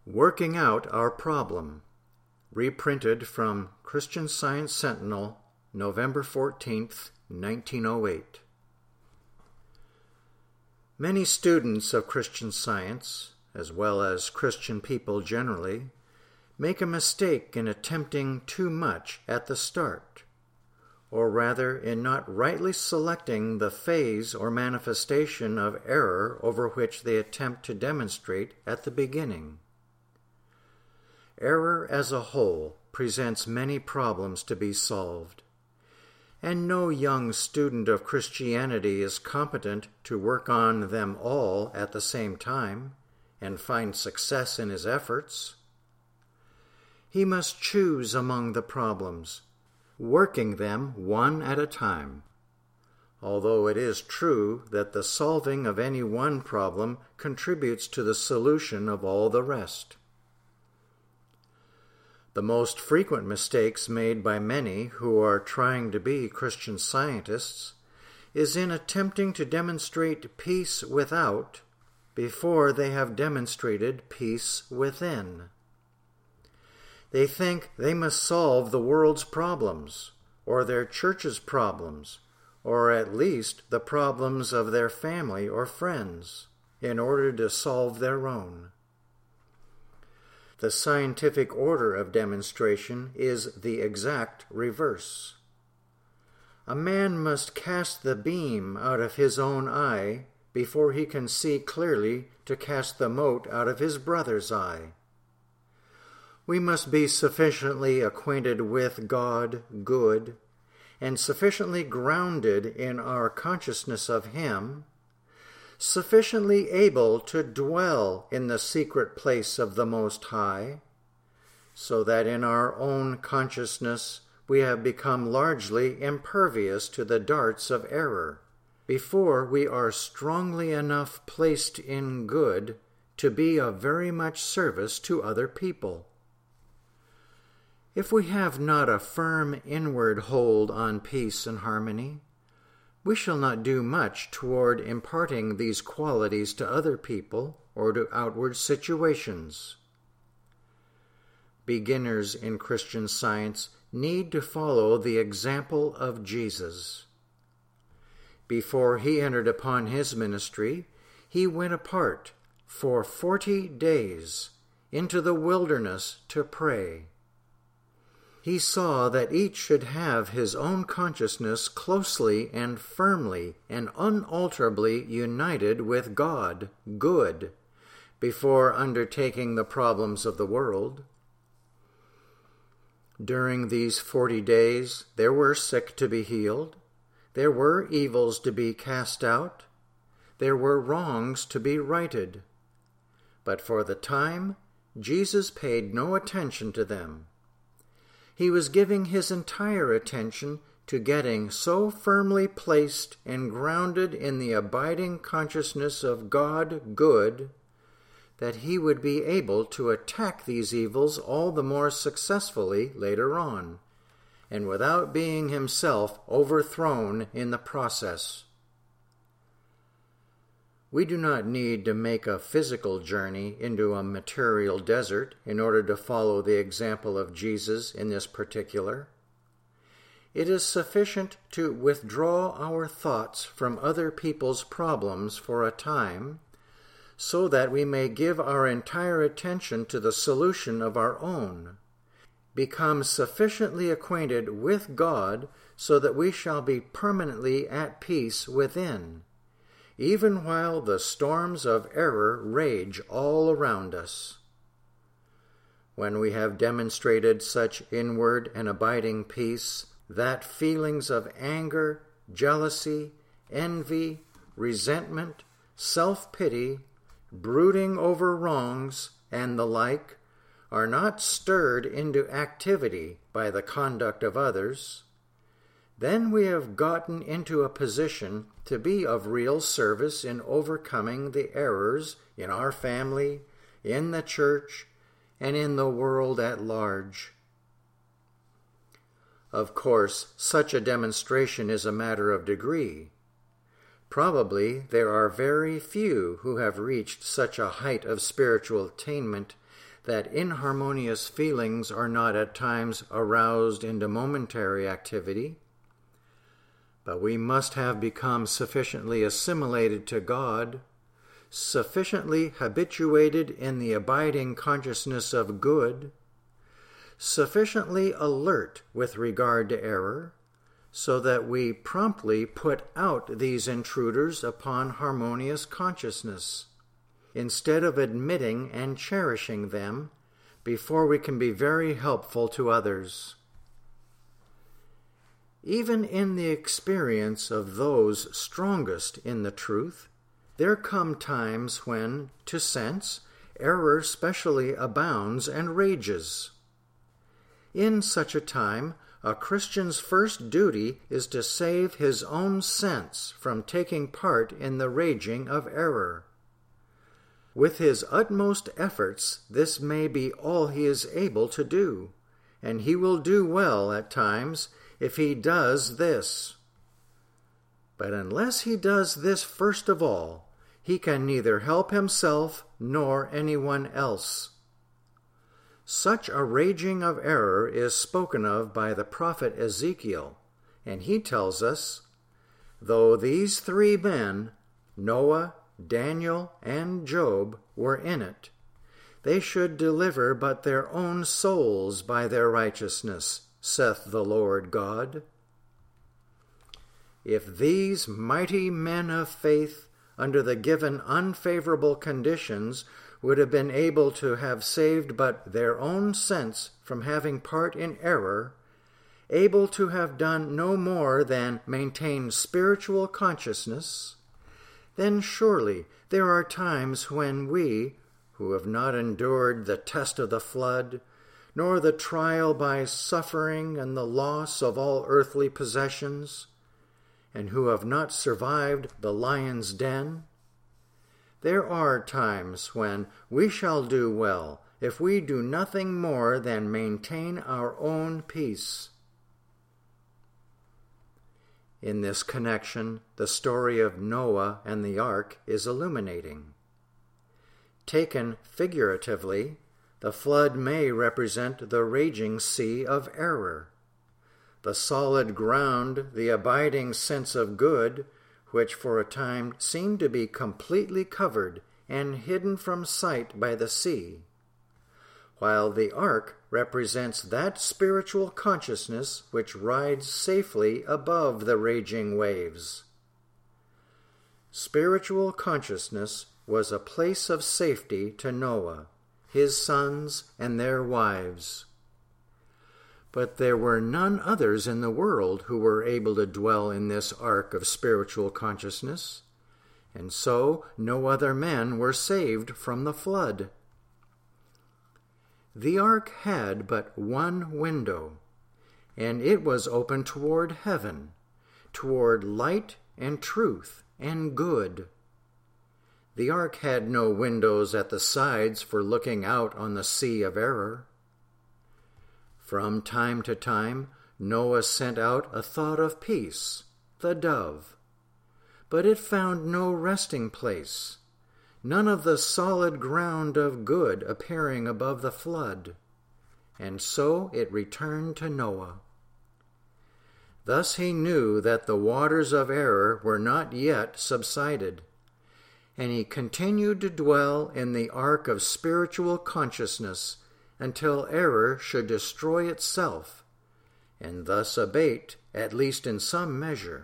Working Out Our Problem, reprinted from Christian Science Sentinel, November 14th, 1908. Many students of Christian Science, as well as Christian people generally, make a mistake in attempting too much at the start, or rather in not rightly selecting the phase or manifestation of error over which they attempt to demonstrate at the beginning. Error as a whole presents many problems to be solved, and no young student of Christianity is competent to work on them all at the same time and find success in his efforts. He must choose among the problems, working them one at a time, although it is true that the solving of any one problem contributes to the solution of all the rest. The most frequent mistakes made by many who are trying to be Christian Scientists is in attempting to demonstrate peace without before they have demonstrated peace within. They think they must solve the world's problems, or their church's problems, or at least the problems of their family or friends, in order to solve their own. The scientific order of demonstration is the exact reverse. A man must cast the beam out of his own eye before he can see clearly to cast the mote out of his brother's eye. We must be sufficiently acquainted with God, good, and sufficiently grounded in our consciousness of Him, sufficiently able to dwell in the secret place of the Most High, so that in our own consciousness we have become largely impervious to the darts of error, before we are strongly enough placed in good to be of very much service to other people. If we have not a firm inward hold on peace and harmony, we shall not do much toward imparting these qualities to other people or to outward situations. Beginners in Christian Science need to follow the example of Jesus. Before he entered upon his ministry, he went apart for 40 days into the wilderness to pray. He saw that each should have his own consciousness closely and firmly and unalterably united with God, good, before undertaking the problems of the world. During these 40 days, there were sick to be healed, there were evils to be cast out, there were wrongs to be righted. But for the time, Jesus paid no attention to them. He was giving his entire attention to getting so firmly placed and grounded in the abiding consciousness of God good that he would be able to attack these evils all the more successfully later on, and without being himself overthrown in the process. We do not need to make a physical journey into a material desert in order to follow the example of Jesus in this particular. It is sufficient to withdraw our thoughts from other people's problems for a time, so that we may give our entire attention to the solution of our own, become sufficiently acquainted with God so that we shall be permanently at peace within, even while the storms of error rage all around us. When we have demonstrated such inward and abiding peace, that feelings of anger, jealousy, envy, resentment, self-pity, brooding over wrongs, and the like, are not stirred into activity by the conduct of others, then we have gotten into a position to be of real service in overcoming the errors in our family, in the church, and in the world at large. Of course, such a demonstration is a matter of degree. Probably there are very few who have reached such a height of spiritual attainment that inharmonious feelings are not at times aroused into momentary activity, but we must have become sufficiently assimilated to God, sufficiently habituated in the abiding consciousness of good, sufficiently alert with regard to error, so that we promptly put out these intruders upon harmonious consciousness, instead of admitting and cherishing them before we can be very helpful to others. Even in the experience of those strongest in the truth, there come times when, to sense, error specially abounds and rages. In such a time, a Christian's first duty is to save his own sense from taking part in the raging of error. With his utmost efforts, this may be all he is able to do, and he will do well at times if he does this. But unless he does this first of all, he can neither help himself nor anyone else. Such a raging of error is spoken of by the prophet Ezekiel, and he tells us, "Though these three men, Noah, Daniel, and Job, were in it, they should deliver but their own souls by their righteousness, saith the Lord God." If these mighty men of faith, under the given unfavorable conditions, would have been able to have saved but their own sense from having part in error, able to have done no more than maintain spiritual consciousness, then surely there are times when we, who have not endured the test of the flood, nor the trial by suffering and the loss of all earthly possessions, and who have not survived the lion's den, there are times when we shall do well if we do nothing more than maintain our own peace. In this connection, the story of Noah and the ark is illuminating. Taken figuratively, the flood may represent the raging sea of error. The solid ground, the abiding sense of good, which for a time seemed to be completely covered and hidden from sight by the sea, while the ark represents that spiritual consciousness which rides safely above the raging waves. Spiritual consciousness was a place of safety to Noah, his sons, and their wives. But there were none others in the world who were able to dwell in this ark of spiritual consciousness, and so no other men were saved from the flood. The ark had but one window, and it was open toward heaven, toward light and truth and good. The ark had no windows at the sides for looking out on the sea of error. From time to time, Noah sent out a thought of peace, the dove. But it found no resting place, none of the solid ground of good appearing above the flood, and so it returned to Noah. Thus he knew that the waters of error were not yet subsided, and he continued to dwell in the ark of spiritual consciousness until error should destroy itself, and thus abate, at least in some measure.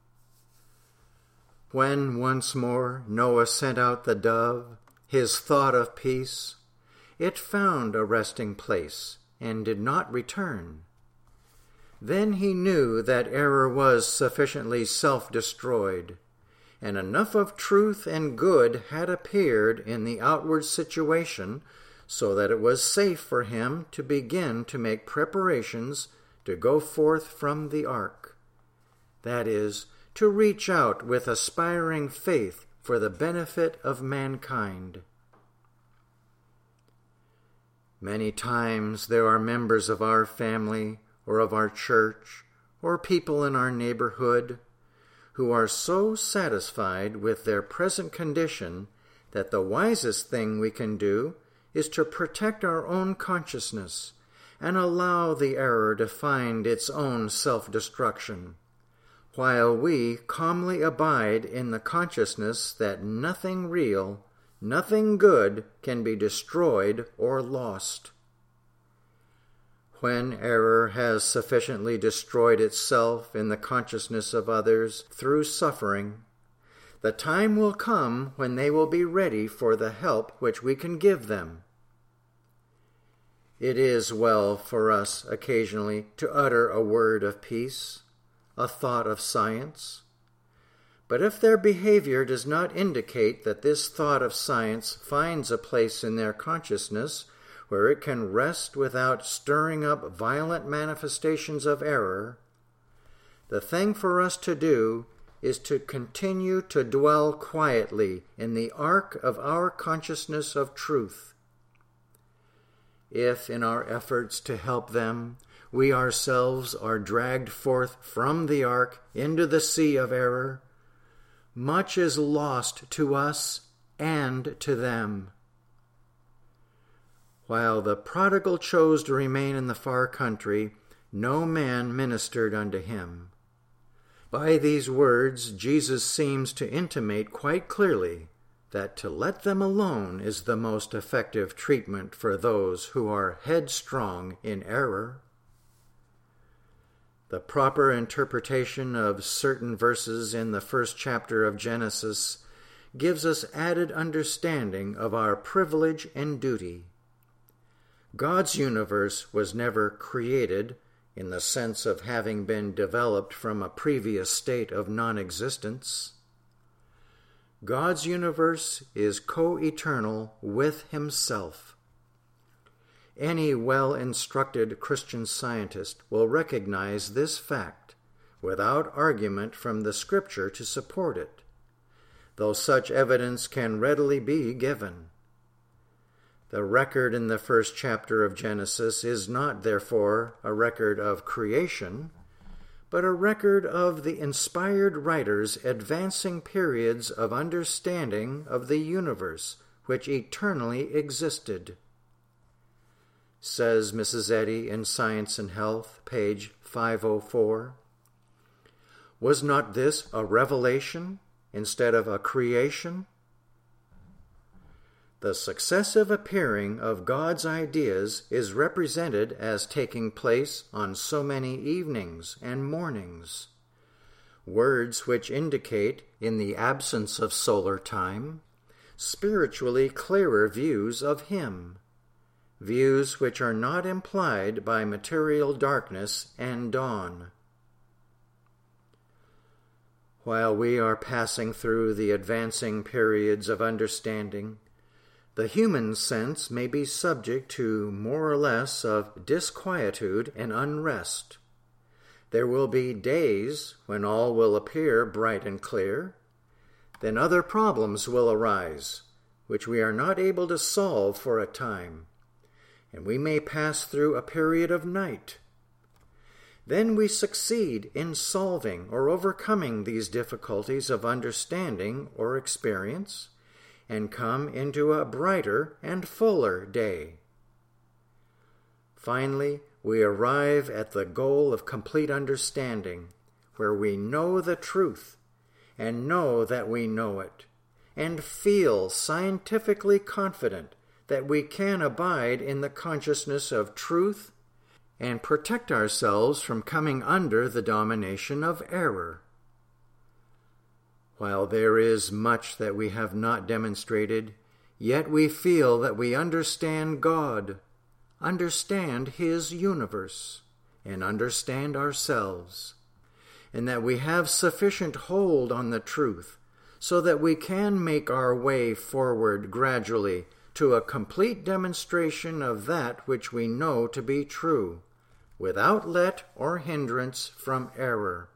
When once more Noah sent out the dove, his thought of peace, it found a resting place and did not return. Then he knew that error was sufficiently self-destroyed, and enough of truth and good had appeared in the outward situation so that it was safe for him to begin to make preparations to go forth from the ark. That is, to reach out with aspiring faith for the benefit of mankind. Many times there are members of our family or of our church or people in our neighborhood who are so satisfied with their present condition that the wisest thing we can do is to protect our own consciousness and allow the error to find its own self-destruction, while we calmly abide in the consciousness that nothing real, nothing good can be destroyed or lost. When error has sufficiently destroyed itself in the consciousness of others through suffering, the time will come when they will be ready for the help which we can give them. It is well for us occasionally to utter a word of peace, a thought of science. But if their behavior does not indicate that this thought of science finds a place in their consciousness where it can rest without stirring up violent manifestations of error, the thing for us to do is to continue to dwell quietly in the ark of our consciousness of truth. If in our efforts to help them, we ourselves are dragged forth from the ark into the sea of error, much is lost to us and to them. While the prodigal chose to remain in the far country, no man ministered unto him. By these words, Jesus seems to intimate quite clearly that to let them alone is the most effective treatment for those who are headstrong in error. The proper interpretation of certain verses in the first chapter of Genesis gives us added understanding of our privilege and duty. God's universe was never created in the sense of having been developed from a previous state of non-existence. God's universe is co-eternal with himself. Any well-instructed Christian scientist will recognize this fact without argument from the Scripture to support it, though such evidence can readily be given. The record in the first chapter of Genesis is not, therefore, a record of creation, but a record of the inspired writer's advancing periods of understanding of the universe which eternally existed. Says Mrs. Eddy in Science and Health, page 504, "Was not this a revelation instead of a creation?" The successive appearing of God's ideas is represented as taking place on so many evenings and mornings, words which indicate, in the absence of solar time, spiritually clearer views of Him, views which are not implied by material darkness and dawn. While we are passing through the advancing periods of understanding, the human sense may be subject to more or less of disquietude and unrest. There will be days when all will appear bright and clear. Then other problems will arise, which we are not able to solve for a time, and we may pass through a period of night. Then we succeed in solving or overcoming these difficulties of understanding or experience, and come into a brighter and fuller day. Finally, we arrive at the goal of complete understanding, where we know the truth, and know that we know it, and feel scientifically confident that we can abide in the consciousness of truth and protect ourselves from coming under the domination of error. While there is much that we have not demonstrated, yet we feel that we understand God, understand His universe, and understand ourselves, and that we have sufficient hold on the truth so that we can make our way forward gradually to a complete demonstration of that which we know to be true, without let or hindrance from error.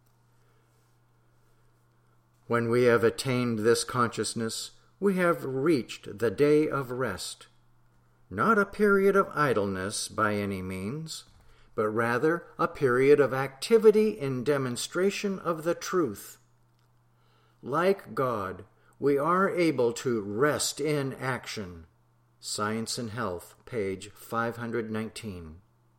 When we have attained this consciousness, we have reached the day of rest, not a period of idleness by any means, but rather a period of activity in demonstration of the truth. Like God, we are able to rest in action, Science and Health, page 519.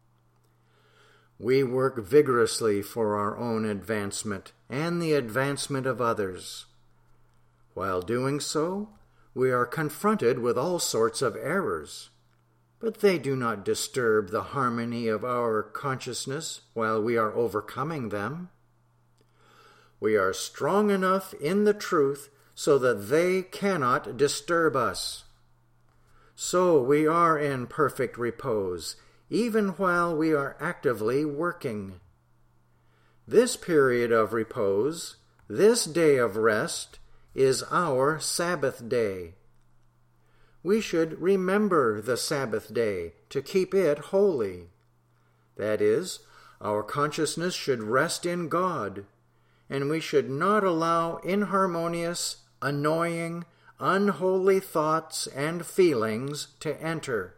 We work vigorously for our own advancement and the advancement of others. While doing so, we are confronted with all sorts of errors, but they do not disturb the harmony of our consciousness while we are overcoming them. We are strong enough in the truth so that they cannot disturb us. So we are in perfect repose, even while we are actively working. This period of repose, this day of rest, is our Sabbath day. We should remember the Sabbath day to keep it holy. That is, our consciousness should rest in God, and we should not allow inharmonious, annoying, unholy thoughts and feelings to enter.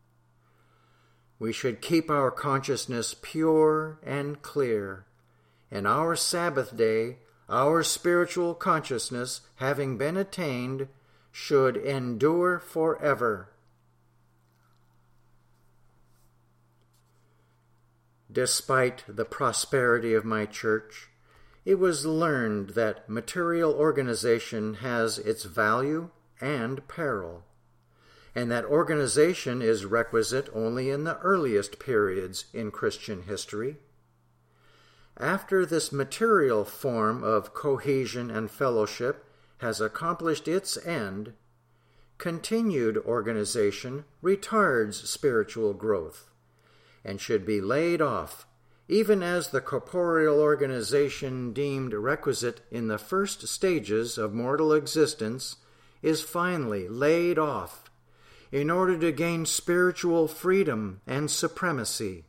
We should keep our consciousness pure and clear, and our Sabbath day, our spiritual consciousness, having been attained, should endure forever. Despite the prosperity of my church, it was learned that material organization has its value and peril, and that organization is requisite only in the earliest periods in Christian history. After this material form of cohesion and fellowship has accomplished its end, continued organization retards spiritual growth and should be laid off, even as the corporeal organization deemed requisite in the first stages of mortal existence is finally laid off in order to gain spiritual freedom and supremacy.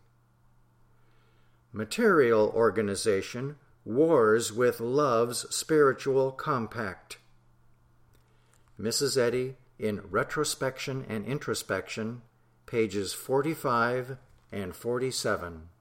Material organization wars with love's spiritual compact. Mrs. Eddy in Retrospection and Introspection, pages 45 and 47.